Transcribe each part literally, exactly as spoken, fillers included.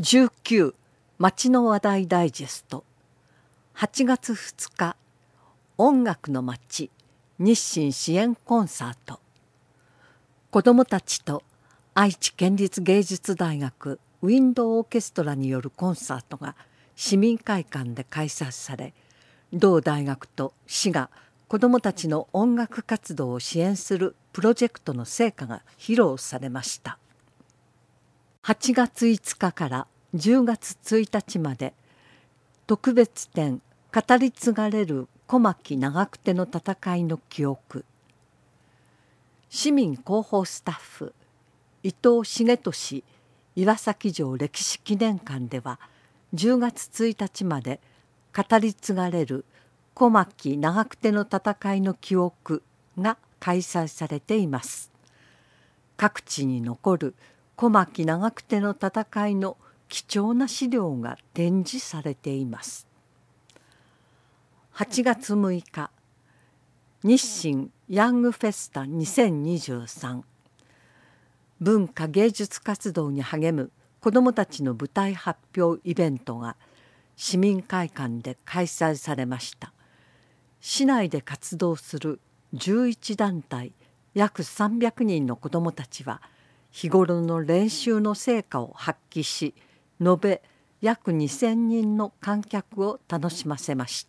じゅうきゅう町の話題ダイジェストはちがつふつか音楽の街日清支援コンサート。子どもたちと愛知県立芸術大学ウィンドウオーケストラによるコンサートが市民会館で開催され、同大学と市が子どもたちの音楽活動を支援するプロジェクトの成果が披露されました。はちがついつかからじゅうがつついたちまで特別展語り継がれる小牧長久手の戦いの記憶。市民広報スタッフ伊藤重俊岩崎城歴史記念館ではじゅうがつついたちまで語り継がれる小牧長久手の戦いの記憶が開催されています。各地に残る小牧長久手の戦いの貴重な資料が展示されています。はちがつむいか日清ヤングフェスタにせんにじゅうさん、文化芸術活動に励む子どもたちの舞台発表イベントが市民会館で開催されました。市内で活動するじゅういちだんたい約さんびゃくにんの子どもたちは日頃の練習の成果を発揮し、延べ約にせんにんの観客を楽しませました。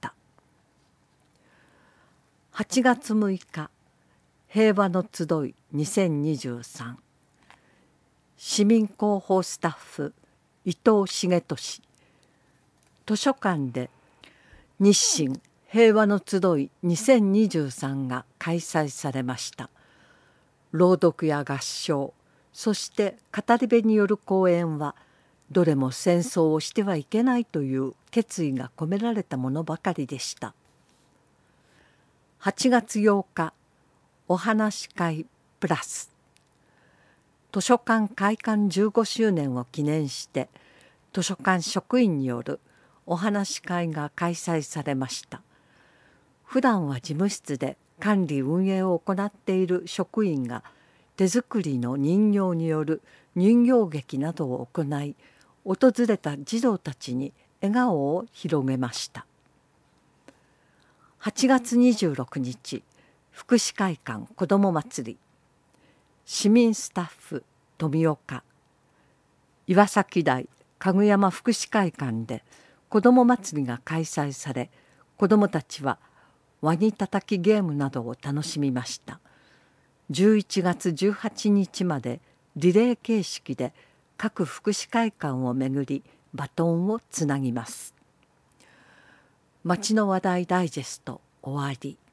はちがつむいか平和の集いにせんにじゅうさん、市民広報スタッフ伊藤重俊。図書館で日清平和の集いにせんにじゅうさんが開催されました。朗読や合唱、そして語り部による講演はどれも戦争をしてはいけないという決意が込められたものばかりでした。はちがつようかお話し会プラス。図書館開館じゅうごしゅうねんを記念して図書館職員によるお話し会が開催されました。普段は事務室で管理運営を行っている職員が手作りの人形による人形劇などを行い、訪れた児童たちに笑顔を広げました。はちがつにじゅうろくにち福祉会館子ども祭り。市民スタッフ富岡。岩崎台かぐやま福祉会館で子ども祭りが開催され、子どもたちはワニたたきゲームなどを楽しみました。じゅういちがつじゅうはちにちまでリレー形式で各福祉会館を巡りバトンをつなぎます。町の話題ダイジェスト終わり。